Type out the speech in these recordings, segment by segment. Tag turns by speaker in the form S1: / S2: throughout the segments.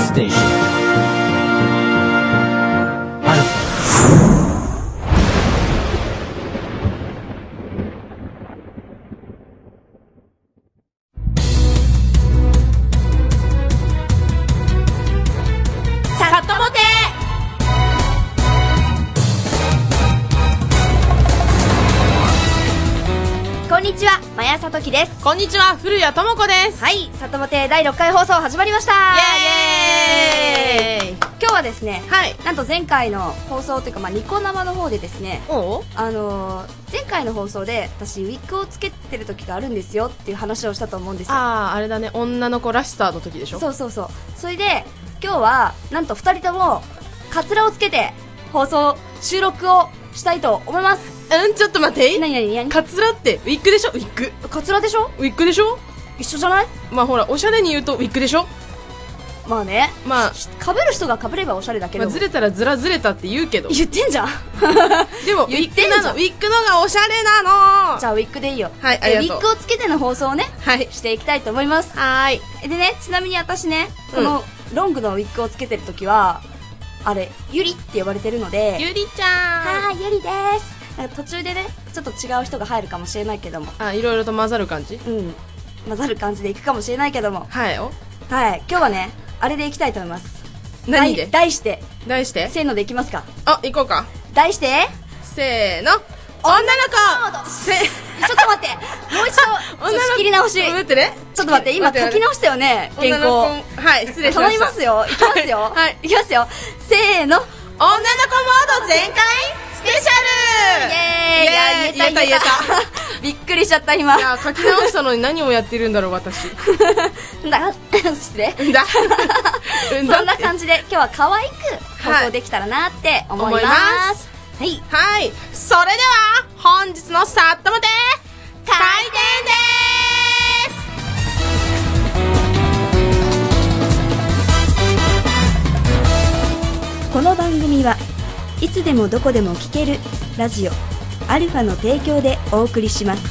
S1: station. Alpha.
S2: こんにちは、まやさときです。
S3: こんにちは、古谷智子です。
S2: はい、さともて第6回放送始まりました。
S3: イエーイ。
S2: 今日はですね、
S3: はい、
S2: なんと前回の放送というか、ニコ生の方でですね、前回の放送で私ウィッグをつけてる時があるんですよっていう話をしたと思うんですよ。
S3: あれだね、女の子らしさの時でしょ。
S2: そう。それで今日はなんと2人ともカツラをつけて収録をしたいと思います。
S3: ちょっと待って。
S2: 何
S3: カツラってウィッグでしょ。ウィッグ
S2: カツラでしょ。
S3: ウィッグでしょ。
S2: 一緒じゃない。
S3: まあほら、おしゃれに言うとウィッグでしょ。
S2: まあね、被る人が被ればおしゃれだけど、
S3: ずれたらずれたって言うけど。
S2: 言ってんじゃん
S3: でもウィッグなの。ウィッグのがおしゃれなの。
S2: じゃあウィッグでいいよ。
S3: はい、ありがとう。
S2: ウィッグをつけての放送をね、
S3: はい、
S2: していきたいと思います。
S3: はい。
S2: でね、ちなみに私ね、このロングのウィッグをつけてるときはあれ、ゆりって呼ばれてるので、
S3: ゆりちゃん。
S2: はい、ゆりです。なんか途中でね、ちょっと違う人が入るかもしれないけども、
S3: いろいろと混ざる感じ。
S2: 混ざる感じでいくかもしれないけども、
S3: はい、
S2: 今日はね、あれでいきたいと思います。
S3: 何で？
S2: 題して
S3: せ
S2: ーのでいきますか。
S3: 行こうか。
S2: 題して
S3: せーの、女の子。
S2: ちょっと待って、もう一度仕切り直し。
S3: 待ってね。
S2: ちょっと待って、今書き直したよね、原稿。
S3: はい、失礼しました。
S2: 頼みますよ。いきますよ。
S3: はい、
S2: いきますよ。せーの、
S3: 女の子モード全開スペシャル。
S2: イエーイ。言えたびっくりしちゃった今。
S3: いや、書き直したのに何をやってるんだろう私。
S2: 失礼。そんな感じで今日は可愛く放送できたらなって思います。はい、
S3: それでは本日のさっともて開店
S2: です。この番組はいつでもどこでも聴けるラジオアルファの提供でお送りします。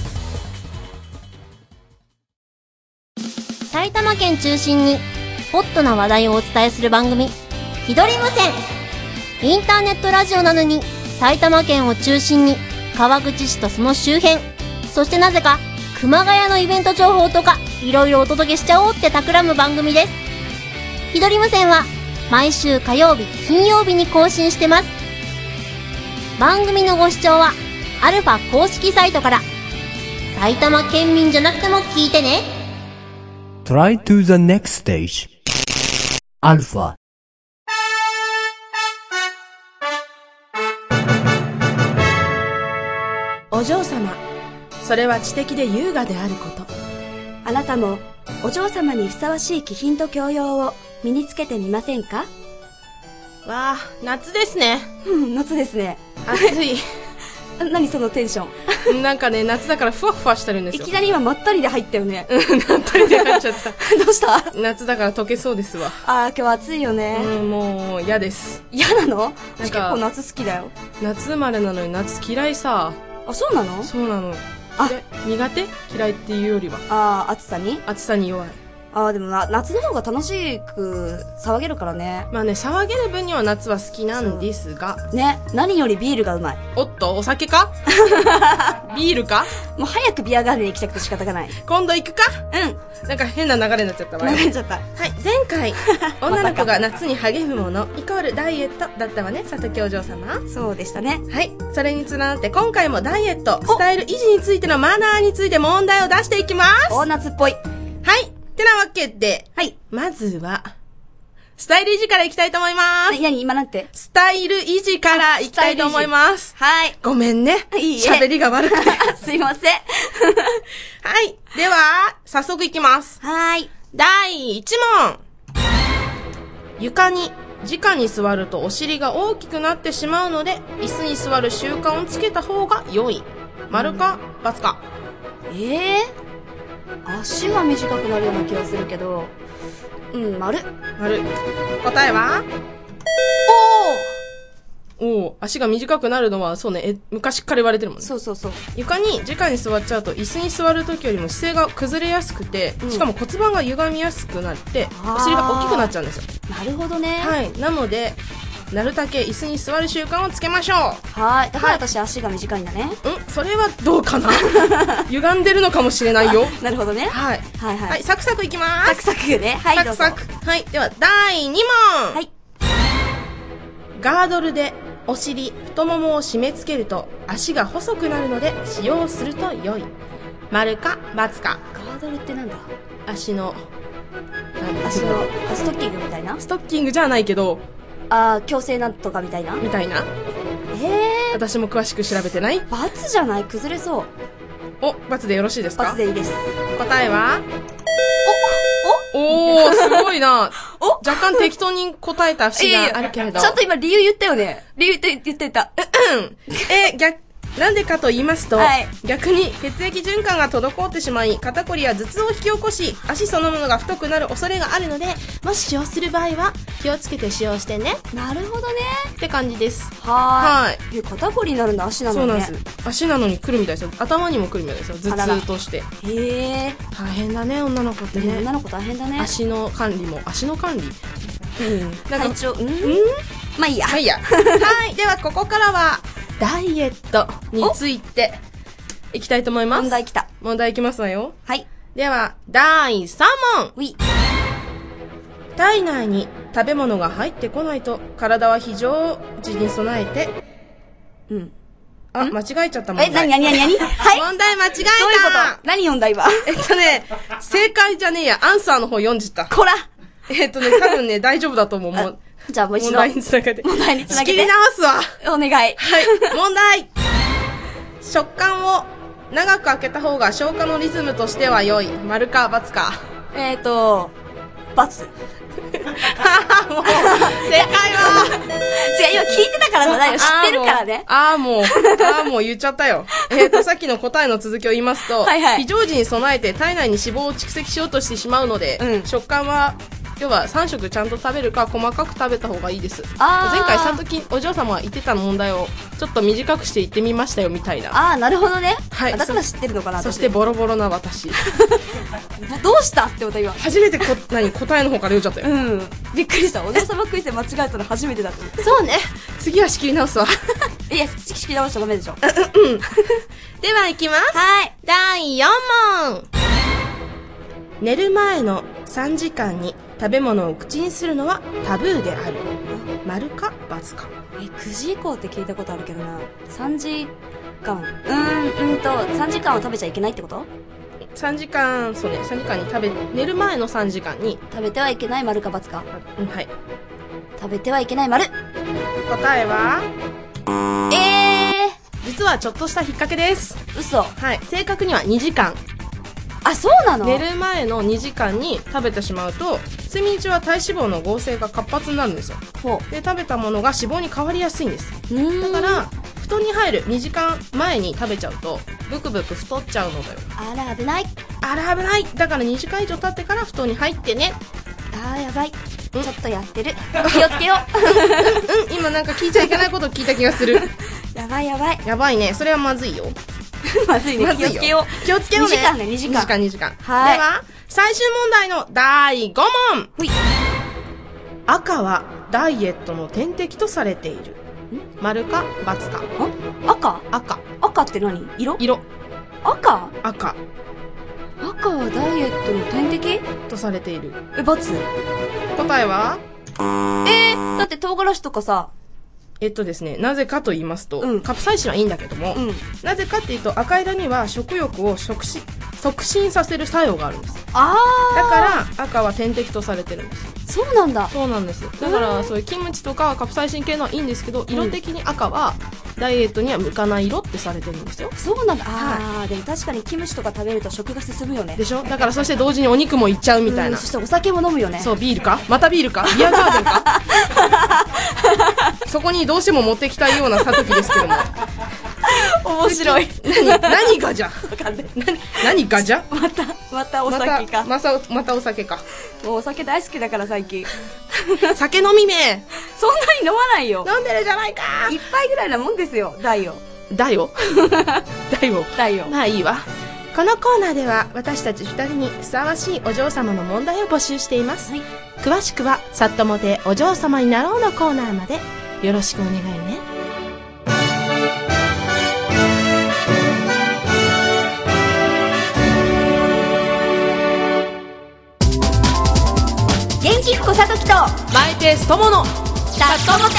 S4: 埼玉県中心にホットな話題をお伝えする番組、ひどり無線。インターネットラジオなのに埼玉県を中心に川口市とその周辺、そしてなぜか熊谷のイベント情報とかいろいろお届けしちゃおうって企む番組です。ひどり無線は毎週火曜日、金曜日に更新してます。番組のご視聴はアルファ公式サイトから。埼玉県民じゃなくても聞いてね。
S1: Try to the next stage. Alpha.
S3: お嬢様、それは知的で優雅であること。
S2: あなたもお嬢様にふさわしい気品と教養を身につけてみませんか。
S3: わあ、夏ですね。
S2: 夏ですね。
S3: 暑い。
S2: 何そのテンショ
S3: ン。なんかね、夏だからふわふわしてるんですよ。
S2: いきなり今まったりで入ったよね。
S3: まったりで入っちゃった。
S2: どうした？
S3: 夏だから溶けそうですわ。
S2: 今日暑いよね。
S3: もう嫌です。
S2: 嫌なの？結構夏好きだよ。
S3: 夏生まれなのに夏嫌いさ。
S2: そうなの？
S3: そうなの。苦手？嫌いっていうよりは。
S2: 暑さに
S3: 弱い。
S2: でも夏の方が楽しく騒げるからね。
S3: まあね、騒げる分には夏は好きなんですが
S2: ね、何よりビールがうまい。
S3: おっと、お酒か？ビールか？
S2: もう早くビアガーデンに行きたくて仕方がない。
S3: 今度行くか？なんか変な流れになっちゃったわ。
S2: 流れちゃった。
S3: はい、前回女の子が夏に励むものイコールダイエットだったわね、里木お嬢様。
S2: そうでしたね。
S3: はい、それにつながって今回もダイエットスタイル維持についてのマナーについて問題を出していきます。
S2: 夏っぽい。
S3: はい、てなわけで、まずはスタイル維持からいきたいと思います。
S2: 今なんて？
S3: スタイル維持からいきたいと思います。
S2: はい。
S3: ごめんね。喋りが悪くて。
S2: すいません。
S3: はい。では、早速いきます。
S2: はい。
S3: 第1問。床に直に座るとお尻が大きくなってしまうので、椅子に座る習慣をつけた方が良い。丸か×か。
S2: 足は短くなるような気がするけど、丸。
S3: 答えは？ 足が短くなるのは、そうね、昔から言われてるもんね。
S2: そうそうそう。
S3: 床に直に座っちゃうと、椅子に座る時よりも姿勢が崩れやすくて、しかも骨盤が歪みやすくなって、お尻が大きくなっちゃうんですよ。
S2: なるほどね。
S3: はい。なので、なるだけ椅子に座る習慣をつけましょう。
S2: はい。だから私足が短いんだね。
S3: それはどうかな歪んでるのかもしれないよ。
S2: なるほどね。
S3: はい。
S2: はいはい。
S3: はい、サクサクいきまーす。
S2: サクサクね。はい、どうぞ。
S3: サクサク。はい。では、第2問。
S2: はい。
S3: ガードルでお尻、太ももを締め付けると足が細くなるので使用すると良い。丸か×か。
S2: ガードルってなんだ？
S3: 足の
S2: ストッキングみたいな？
S3: ストッキングじゃないけど、
S2: 矯正なんとかみたいな？
S3: みたいな。私も詳しく調べてない。
S2: ×じゃない？崩れそう。
S3: ×でよろしいですか？
S2: ×でいいです。
S3: 答えはおすごいな。若干適当に答えた節があるけれど。
S2: ちゃんと今理由言ったよね。理由言ってた。
S3: なんでかと言いますと、
S2: はい、
S3: 逆に血液循環が滞ってしまい、肩こりや頭痛を引き起こし、足そのものが太くなる恐れがあるので、もし使用する場合は気をつけて使用してね。
S2: なるほどね。
S3: って感じです。
S2: はい。肩こりになるんだ、足なのにね。
S3: そうなんです。足なのに来るみたいですよ。頭にも来るみたいですよ。頭痛として。
S2: 大
S3: 変だね、女の子ってね。
S2: 女の子大変だね。
S3: 足の管理。
S2: 体調、まあいいや。
S3: はい。ではここからは、ダイエットについていきたいと思います。問題いきますわよ。
S2: はい。
S3: では、第3問。体内に食べ物が入ってこないと、体は非常時に備えて、間違えちゃった問題。
S2: 何はい。
S3: 問題間違えた。どういうこと？
S2: 何読んだ今。
S3: 正解じゃねえや。アンサーの方読んじった。
S2: こら
S3: 多分ね、大丈夫だと思う。
S2: じゃあもう一度。
S3: 問題につなげて。仕切り直すわ。
S2: お願い。
S3: はい。問題。食感を長く開けた方が消化のリズムとしては良い。丸か×か。
S2: ×。
S3: 正解は
S2: 違う、今聞いてたからだよ。知ってるからね。
S3: もう言っちゃったよ。さっきの答えの続きを言いますと、非常時に備えて体内に脂肪を蓄積しようとしてしまうので、食感は要は3食ちゃんと食べるか細かく食べた方がいいです。前回さときお嬢様は言ってた問題をちょっと短くして言ってみましたよみたいな。
S2: なるほどね。
S3: はい。
S2: だから知ってるのかな。
S3: そしてボロボロな私。
S2: どうしたってこと今。
S3: 初めて答えの方から言っちゃったよ。
S2: びっくりした。お嬢様クイズで間違えたの初めてだった。
S3: そうね。次は仕切り直すわ。
S2: いや、仕切り直しちゃダメでしょ。
S3: では行きます。
S2: はい。
S3: 第4問。寝る前の3時間に食べ物を口にするのはタブーである。丸か×か。
S2: 9時以降って聞いたことあるけどな。3時間。3時間は食べちゃいけないってこと？
S3: 3時間、そうね、3時間に寝る前の3時間に。
S2: 食べてはいけない丸か×か。
S3: はい。
S2: 食べてはいけない丸。
S3: 答えは実はちょっとした引っ掛けです。
S2: 嘘。
S3: はい。正確には2時間。
S2: そうなの？
S3: 寝る前の2時間に食べてしまうと、睡眠中は体脂肪の合成が活発になるんですよ。で、食べたものが脂肪に変わりやすいんです。だから、布団に入る2時間前に食べちゃうと、ブクブク太っちゃうのだよ。
S2: 危ない。
S3: だから2時間以上経ってから布団に入ってね。
S2: やばい。ちょっとやってる。気をつけよ
S3: う。今なんか聞いちゃいけないこと聞いた気がする。
S2: やばい。
S3: やばいね。それはまずいよ。
S2: まずいね。気をつけよう。
S3: 気をつけようね。
S2: 2時間。
S3: 2時間。はい。では、最終問題の第5問。赤はダイエットの天敵とされている。丸か×か。
S2: 赤って何？色。赤はダイエットの天敵
S3: とされている。
S2: ×。
S3: 答えは
S2: だって唐辛子とかさ。
S3: ですね、なぜかと言いますと、カプサイシンはいいんだけども、なぜかっていうと赤色には食欲を促進させる作用があるんです。だから赤は天敵とされてるんです。
S2: そうなんだ。
S3: そうなんです。だからそういうキムチとかカプサイシン系のはいいんですけど、色的に赤はダイエットには向かない色ってされてるんですよ。
S2: そうなんだ。でも確かにキムチとか食べると食が進むよね。
S3: でしょ。だからそして同時にお肉もいっちゃうみたいな。
S2: そしてお酒も飲むよね。
S3: そう、ビールかまたビールかビアガーデンかそこにどうしても持ってきたいようなさときですけども。
S2: 面白い。
S3: 何がじゃ。
S2: わかんない。
S3: 何がじゃ。
S2: また。 またお酒か。
S3: またお酒か。
S2: もうお酒大好きだから最近。
S3: 酒飲みめ。
S2: そんなに飲まないよ。
S3: 飲んでるじゃないか。
S2: 一杯ぐらいなもんですよ、大を。
S3: 大を
S2: 大を。
S3: まあいいわ。このコーナーでは私たち2人にふさわしいお嬢様の問題を募集しています。詳しくはさっともてお嬢様になろうのコーナーまでよろしくお願いね。
S2: 元気っ子さときと
S3: マイペース友の
S2: さっともて。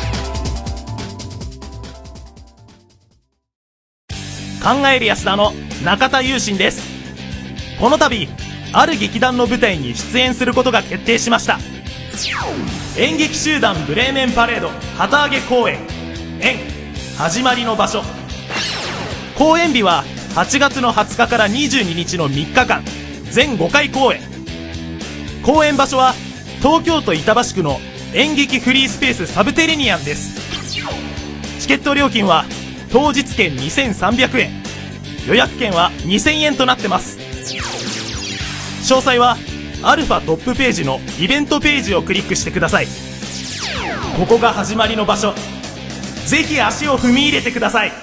S5: 考える安田の中田雄心です。この度ある劇団の舞台に出演することが決定しました。演劇集団ブレーメンパレード旗揚げ公演演始まりの場所。公演日は8月の20日から22日の3日間全5回公演。公演場所は東京都板橋区の演劇フリースペースサブテレニアンです。チケット料金は当日券2300円、予約券は2000円となってます。詳細はアルファトップページのイベントページをクリックしてください。ここが始まりの場所、ぜひ足を踏み入れてください。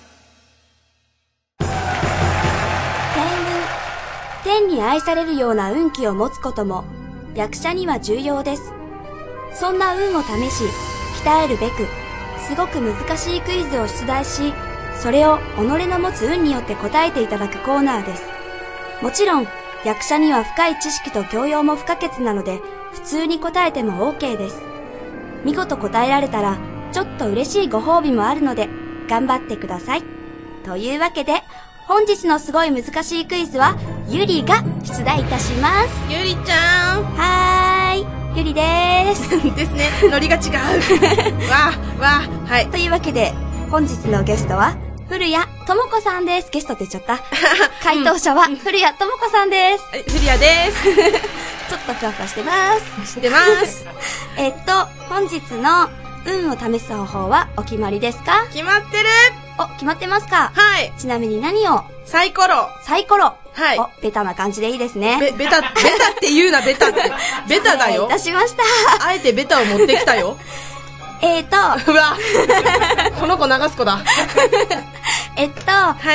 S2: 天に愛されるような運気を持つことも役者には重要です。そんな運を試し鍛えるべくすごく難しいクイズを出題し、それを己の持つ運によって答えていただくコーナーです。もちろん役者には深い知識と教養も不可欠なので普通に答えても OK です。見事答えられたらちょっと嬉しいご褒美もあるので頑張ってください。というわけで本日のすごい難しいクイズはゆりが出題いたします。
S3: ゆりちゃん。
S2: はーい、ゆりでーす。
S3: ですね。ノリが違う。はい。
S2: というわけで本日のゲストは古谷智子さんです。ゲストって言っちゃった。回答者は古谷智子さんです。
S3: 古谷です。
S2: ちょっとふわふわしてます。
S3: してます。
S2: 本日の運を試す方法はお決まりですか？
S3: 決まってる。
S2: 決まってますか？
S3: はい。
S2: ちなみに何を？
S3: サイコロ。はい。
S2: ベタな感じでいいですね。
S3: ベタって言うな、ベタって。ベタだよ。
S2: 出しました。
S3: あえてベタを持ってきたよ。うわ。この子流す子だ。
S2: はい。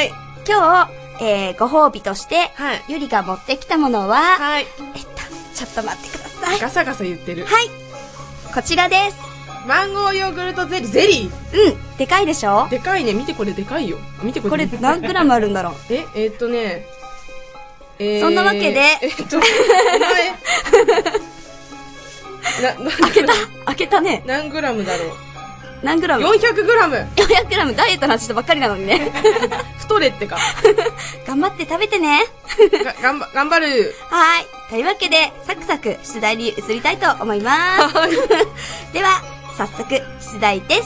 S2: 今日、ご褒美として、
S3: はい、
S2: ゆりが持ってきたものは、
S3: はい。
S2: ちょっと待ってください。
S3: ガサガサ言ってる。
S2: はい。こちらです。
S3: マンゴーヨーグルトゼリー。
S2: うん。でかいでしょ？
S3: でかいね。見てこれでかいよ。見てこれ。
S2: これ何グラムあるんだろう？そんなわけで。開けたね。
S3: 何グラムだろう。
S2: 何グラム？
S3: 400グラム。
S2: 400グラム。ダイエットの話したばっかりなのにね。
S3: 太れってか。
S2: 頑張って食べてね。
S3: 頑張る。
S2: はい。というわけで、サクサク出題に移りたいと思います。では、早速出題です。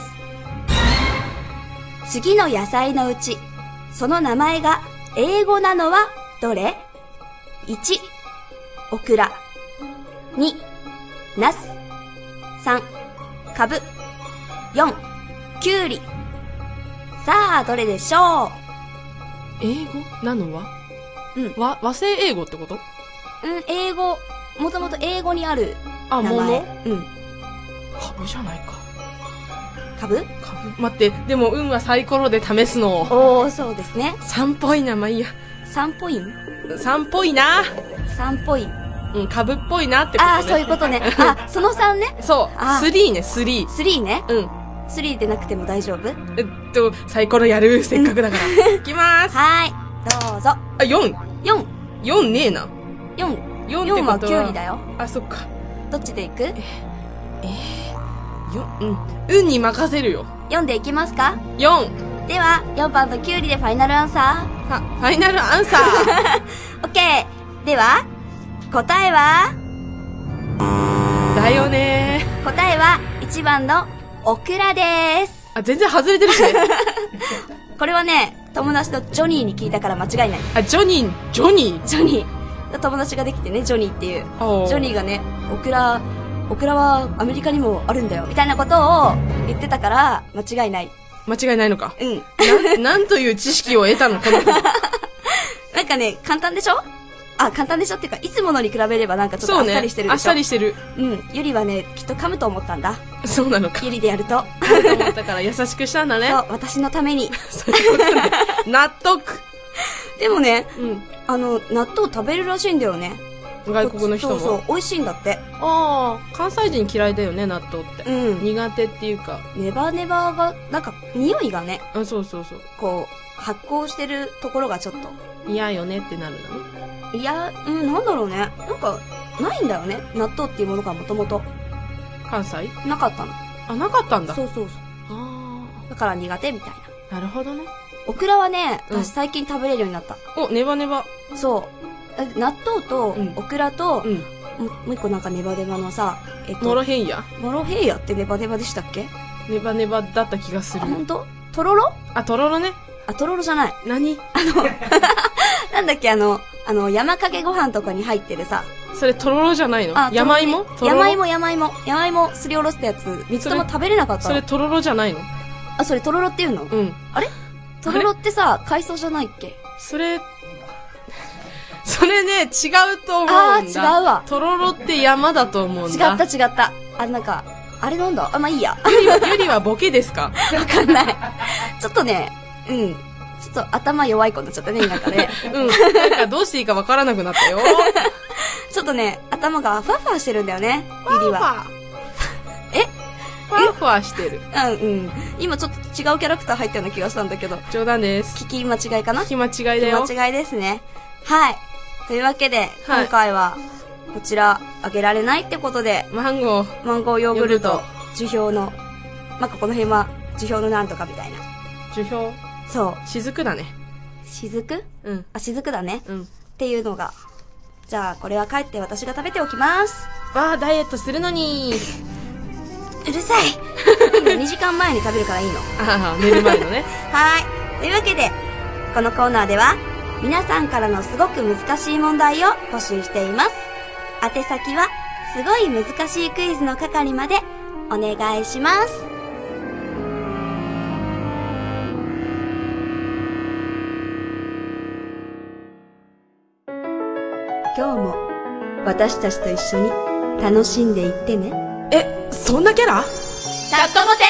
S2: 次の野菜のうち、その名前が英語なのはどれ？ 1、オクラ。2、ナス。3、カブ。4、キュウリ。さあ、どれでしょう？
S3: 英語なのは？
S2: うん。
S3: 和製英語ってこと？
S2: 英語。もともと英語にある名前。
S3: もの？
S2: うん。
S3: カブじゃないか。
S2: カブ？
S3: 待って、でも運はサイコロで試すの。
S2: そうですね。
S3: 3っぽいな、まあいいや。
S2: 3ポイン
S3: ？3っぽいな。
S2: 3ポイン。
S3: カブっぽいなってことね。
S2: そういうことね。その3ね。
S3: そう。3ね、3。
S2: 3ね。
S3: うん。
S2: 3でなくても大丈夫？
S3: サイコロやる。せっかくだから。いきまーす。
S2: はい。どうぞ。
S3: 4ねえな。
S2: 4はキュウリだよ。
S3: そっか。
S2: どっちでいく
S3: ？4、運に任せるよ。
S2: 4でいきますか？
S3: 4。
S2: では、4番のキュウリでファイナルアンサー。
S3: ファイナルアンサー。
S2: オッケー。では、答えは
S3: だよね
S2: ー。答えは1番のオクラです。
S3: 全然外れてるしね。
S2: これはね、友達とジョニーに聞いたから間違いない。
S3: ジョニー。
S2: 友達ができてね、ジョニーっていう。ジョニーがね、オクラはアメリカにもあるんだよ、みたいなことを言ってたから、間違いない。
S3: 間違いないのか。
S2: うん。
S3: なんという知識を得たの、この子。
S2: なんかね、簡単でしょ？ 簡単でしょっていうか、いつものに比べればなんかちょっとあっさりしてるでしょ。
S3: そうね、あっさりしてる。
S2: うん。ゆりはね、きっと噛むと思ったんだ。
S3: そうなのか。
S2: ゆりでやると。
S3: と思ったから優しくしたんだね。
S2: そう、私のために。
S3: そういうことね。納得。
S2: でもね、
S3: うん。
S2: 納豆食べるらしいんだよね。
S3: 外国の人も。
S2: そう、美味しいんだって。
S3: ああ、関西人嫌いだよね、納豆って。
S2: うん。
S3: 苦手っていうか。
S2: ネバネバが、なんか、匂いがね。
S3: そうそうそう。
S2: こう、発酵してるところがちょっと。
S3: 嫌よねってなるのね。
S2: いや、なんだろうね。なんか、ないんだよね。納豆っていうものがもともと。
S3: 関西
S2: なかったの。
S3: あ、なかったんだ。
S2: そうそうそう。
S3: あ
S2: だから苦手みたいな。
S3: なるほどね。
S2: オクラはね、
S3: うん
S2: 私最近食べれるようになった。
S3: お、ネバネバ。
S2: そう。納豆と、オクラと、
S3: うん。
S2: もう一個なんかネバネバのさ、
S3: モロヘイヤ。
S2: モロヘイヤってネバネバでしたっけ？
S3: ネバネバだった気がする。
S2: ほんと？とろろ？
S3: あ、とろろね。
S2: とろろじゃない。
S3: 何？
S2: なんだっけ山かけご飯とかに入ってるさ。
S3: それとろろじゃないの？山芋？
S2: 山芋すりおろしたやつ、3つとも食べれなかったの。
S3: それとろろじゃないの？
S2: それとろろっていうの？
S3: うん。
S2: あれ？とろろってさ、海藻じゃないっけ？
S3: それね、違うと思うんだ。
S2: 違うわ。
S3: とろろって山だと思うんだ。
S2: 違った。なんか、あれなんだ？まあいいや。
S3: ゆりはボケですか？
S2: わかんない。ちょっとね、ちょっと頭弱い子になっちゃったね、なんかね。
S3: なんかどうしていいかわからなくなったよ。
S2: ちょっとね、頭がふわふわしてるんだよね、ゆりは。
S3: ふわふわしてる。
S2: 今ちょっと違うキャラクター入ったような気がしたんだけど。
S3: 冗談です。
S2: 聞き間違いかな？
S3: 聞き間違いだよ。
S2: 聞き間違いですね。はい。というわけで、今回は、こちら、あげられないってことで、
S3: マンゴ
S2: ーヨーグルト、樹氷の、この辺は、樹氷のなんとかみたいな。
S3: 樹氷？
S2: そう。
S3: 雫だね。
S2: 雫？
S3: うん。
S2: 雫だね。
S3: うん。
S2: っていうのが。じゃあ、これは帰って私が食べておきます。
S3: ダイエットするのに。
S2: うるさい。今2時間前に食べるからいいの。
S3: 寝る前のね。
S2: はい。というわけで、このコーナーでは、皆さんからのすごく難しい問題を募集しています。宛先は、すごい難しいクイズの係までお願いします。今日も私たちと一緒に楽しんでいってね。
S3: そんなキャラ？
S2: さっともて！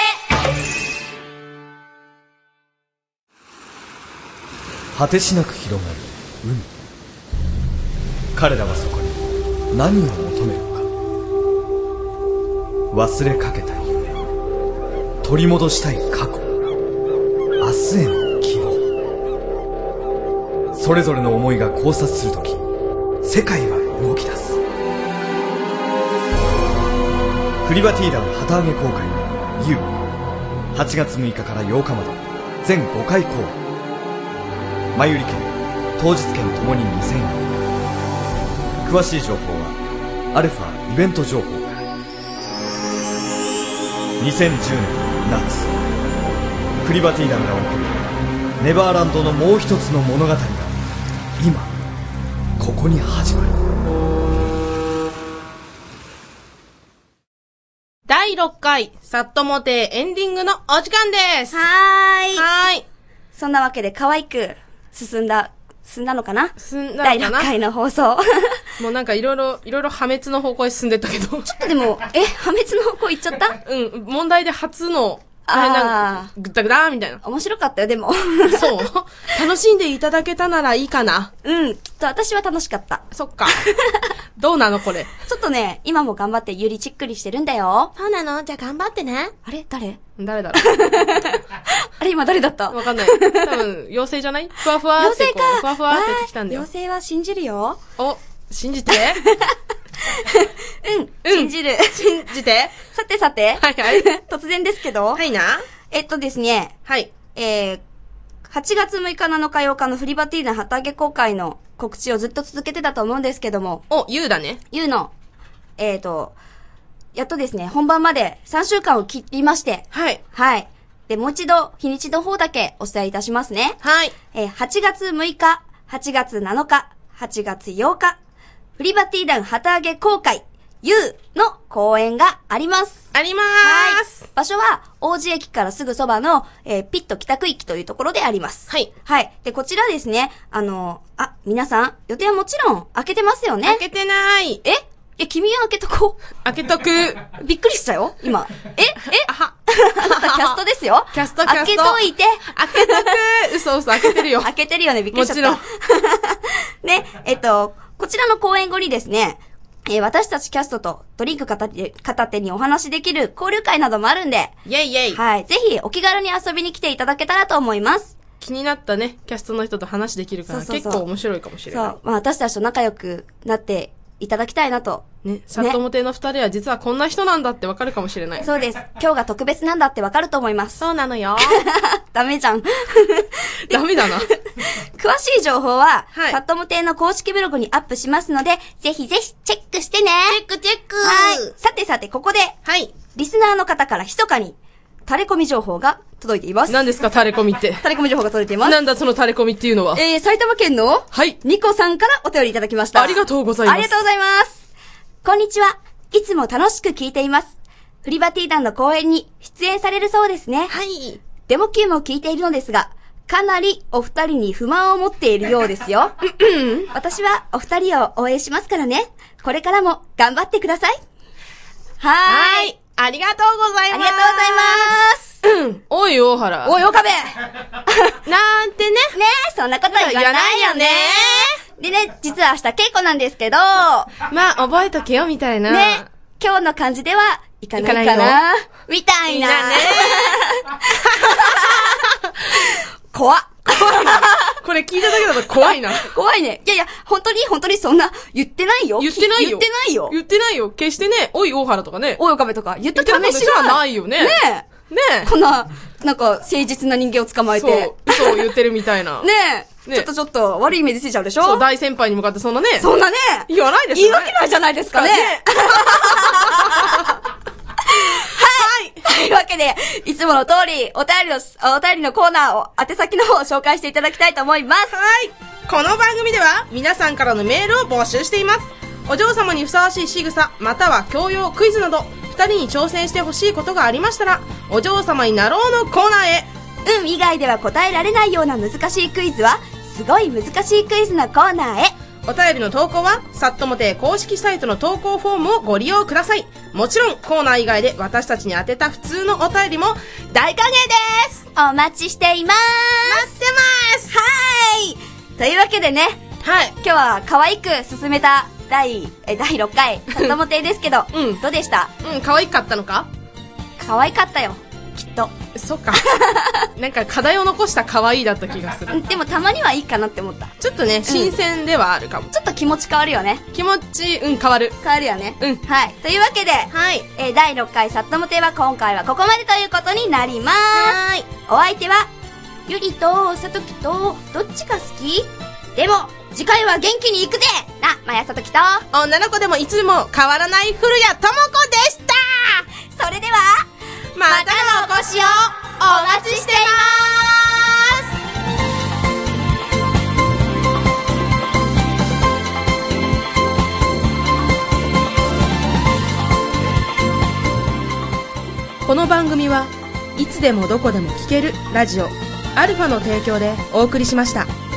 S1: 果てしなく広がる海。彼らはそこに何を求めるのか。忘れかけた夢、取り戻したい過去、明日への希望。それぞれの思いが交差するとき、世界は動き出す。フリバティ団旗揚げ公開 U、 8月6日から8日まで全5回公演。前売り券、当日券ともに2000円。詳しい情報はアルファイベント情報から。2010年夏、フリバティ団が送るネバーランドのもう一つの物語が今ここに始まる。
S3: 第6回、さっともてエンディングのお時間です。
S2: はーい。
S3: い。
S2: そんなわけで可愛く進んだのかな？
S3: 進んだのかな？
S2: 第6回の放送。
S3: もうなんかいろいろ破滅の方向へ進んでったけど。ちょっ
S2: とでも、破滅の方向行っちゃった？
S3: 問題で初の、ぐったぐだーみたいな。
S2: 面白かったよ、でも。
S3: そう楽しんでいただけたならいいかな。
S2: きっと私は楽しかった。
S3: そっか。どうなのこれ。
S2: ちょっとね、今も頑張ってゆりチックリしてるんだよ。
S3: そうなの？じゃあ頑張ってね。
S2: あれ？誰
S3: だろう
S2: あれ今誰だった？
S3: わかんない。多分、妖精じゃない？ふわふわってこう、ふわふわって言ってきたんだよ。
S2: 妖精は信じるよ。
S3: 信じて。
S2: 信じる。
S3: 信じて。
S2: さて。
S3: はいはい。
S2: 突然ですけど。
S3: はいな。
S2: ですね。
S3: はい。
S2: 8月6日7日8日のフリバティーナ旗揚げ公開の告知をずっと続けてたと思うんですけども。
S3: ゆうだね。
S2: ゆうの、やっとですね、本番まで3週間を切りまして。
S3: はい。
S2: はい。で、もう一度、日にちの方だけお伝えいたしますね。
S3: はい。
S2: 8月6日、8月7日、8月8日、フリバティ団旗揚げ公開、 U の公演があります。
S3: ありまーす。
S2: 場所は、王子駅からすぐそばの、ピット北区域というところであります。
S3: はい。
S2: はい。で、こちらですね、皆さん、予定はもちろん開けてますよね。
S3: 開けてない。
S2: 君は開けとこう。
S3: 開けとく。
S2: びっくりしたよ、今。
S3: あは。
S2: あなたキャストですよ。
S3: キャスト。
S2: 開けといて。
S3: 開けとく。嘘開けてるよ。
S2: 開けてるよね、びっくりしちゃった。
S3: もち
S2: ね、こちらの公演後にですね、私たちキャストとドリンク片手にお話できる交流会などもあるんで、
S3: イェイイェイ。
S2: はい、ぜひお気軽に遊びに来ていただけたらと思います。
S3: 気になったね、キャストの人と話できるから、結構面白いかもしれない。
S2: そう、私たちと仲良くなっていただきたいなと。
S3: ね、サットモ亭の二人は実はこんな人なんだってわかるかもしれない。
S2: そうです。今日が特別なんだってわかると思います。
S3: そうなのよ。
S2: ダメじゃん。
S3: ダメだな。
S2: 詳しい情報は、
S3: はい、
S2: サットモ亭の公式ブログにアップしますので、ぜひぜひチェックしてね。
S3: チェック。
S2: はい。さて、ここで、
S3: はい。
S2: リスナーの方から密かに、垂れ込み情報が届いています。
S3: 何ですか、垂れ込みって。
S2: 垂れ込み情報が届いています。
S3: なんだその垂れ込みっていうのは。
S2: 埼玉県の、
S3: はい。
S2: ニコさんからお便りいただきました。
S3: ありがとうございます。
S2: ありがとうございます。こんにちは。いつも楽しく聞いています。フリバティ団の公演に出演されるそうですね。
S3: はい。
S2: デモ級も聞いているのですが、かなりお二人に不満を持っているようですよ。私はお二人を応援しますからね。これからも頑張ってください。
S3: はい。ありがとうございます。
S2: ありがとうございます。
S3: おい、大原。
S2: おい、岡部
S3: なんてね。
S2: ねえ、そんなこと言わないよね。でね、実は明日稽古なんですけど。
S3: まあ、覚えとけよ、みたいな。
S2: ね。今日の感じではいかないかな。みたいな。ね。怖っ。
S3: これ聞いただけだと怖いな。
S2: 怖いね。いや、本当にそんな、言ってないよ。
S3: 言ってないよ。決してね、おい、大原とかね。
S2: おい、岡部とか言った試しは
S3: ないよね。
S2: ねえ。こんな、なんか、誠実な人間を捕まえて。
S3: 嘘を言ってるみたいな。
S2: ねえ。ちょっと、悪いイメージついちゃうでしょ。
S3: そう、大先輩に向かってそんなね。言わないです
S2: よね。言い訳ないじゃないですかね。はい。というわけで、いつもの通り、お便りのコーナーを、宛先の方を紹介していただきたいと思います。
S3: はい。この番組では、皆さんからのメールを募集しています。お嬢様にふさわしい仕草、または教養クイズなど、二人に挑戦してほしいことがありましたら、お嬢様になろうのコーナーへ。
S2: 運以外では答えられないような難しいクイズは、すごい難しいクイズのコーナーへ。
S3: お便りの投稿は、サットモテ公式サイトの投稿フォームをご利用ください。もちろん、コーナー以外で私たちに当てた普通のお便りも大歓迎です。
S2: お待ちしています。
S3: 待ってます。
S2: はい。というわけでね。
S3: はい。
S2: 今日は可愛く進めた第6回、サットモテですけど、どうでした？
S3: 可愛かったのか？
S2: 可愛かったよ。きっと。
S3: そっか。なんか課題を残した可愛いだった気がする。
S2: でもたまにはいいかなって思った。
S3: ちょっとね、新鮮ではあるかも。
S2: ちょっと気持ち変わるよね。
S3: 気持ち、変わる。
S2: 変わるよね。はい。というわけで、
S3: はい。
S2: 第6回サットモテは今回はここまでということになります。
S3: はい。
S2: お相手は、ゆりとさときと、どっちが好き？でも、次回は元気に行くぜな、まやさときと、
S3: 女の子でもいつも変わらない古谷智子でした。
S2: それでは、
S3: またのお越しをお待ちしています。この番組はいつでもどこでも聴けるラジオアルファの提供でお送りしました。